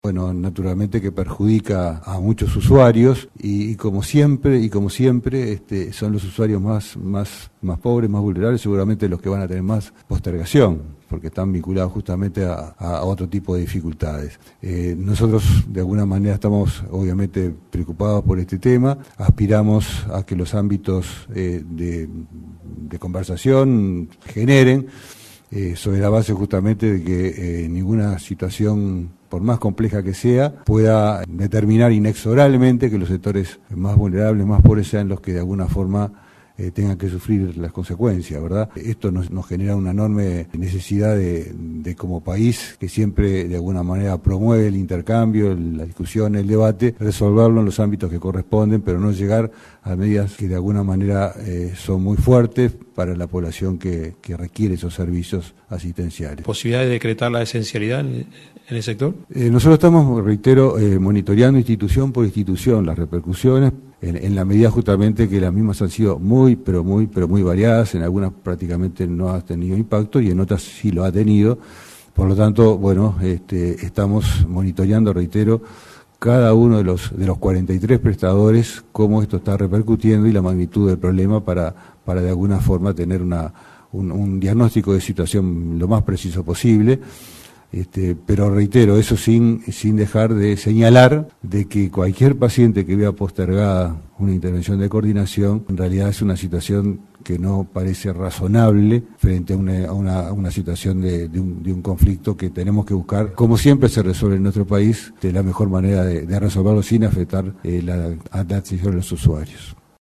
bueno, naturalmente que perjudica a muchos usuarios y como siempre, son los usuarios más pobres, más vulnerables, seguramente los que van a tener más postergación, porque están vinculados justamente a otro tipo de dificultades. Nosotros de alguna manera estamos obviamente preocupados por este tema, aspiramos a que los ámbitos de conversación generen, sobre la base justamente de que ninguna situación, por más compleja que sea, pueda determinar inexorablemente que los sectores más vulnerables, más pobres, sean los que de alguna forma tengan que sufrir las consecuencias, ¿verdad? Esto nos genera una enorme necesidad de como país, que siempre de alguna manera promueve el intercambio, la discusión, el debate, resolverlo en los ámbitos que corresponden, pero no llegar a medidas que de alguna manera son muy fuertes para la población que requiere esos servicios asistenciales. ¿Posibilidad de decretar la esencialidad en el sector? Nosotros estamos, reitero, monitoreando institución por institución las repercusiones, en la medida justamente que las mismas han sido muy variadas, en algunas prácticamente no ha tenido impacto y en otras sí lo ha tenido. Por lo tanto, bueno, estamos monitoreando, reitero, cada uno de los 43 prestadores, cómo esto está repercutiendo y la magnitud del problema para de alguna forma tener un diagnóstico de situación lo más preciso posible. Pero reitero, eso sin dejar de señalar de que cualquier paciente que vea postergada una intervención de coordinación, en realidad es una situación que no parece razonable frente a una situación de un conflicto que tenemos que buscar, como siempre se resuelve en nuestro país, de la mejor manera de resolverlo sin afectar la atención de los usuarios.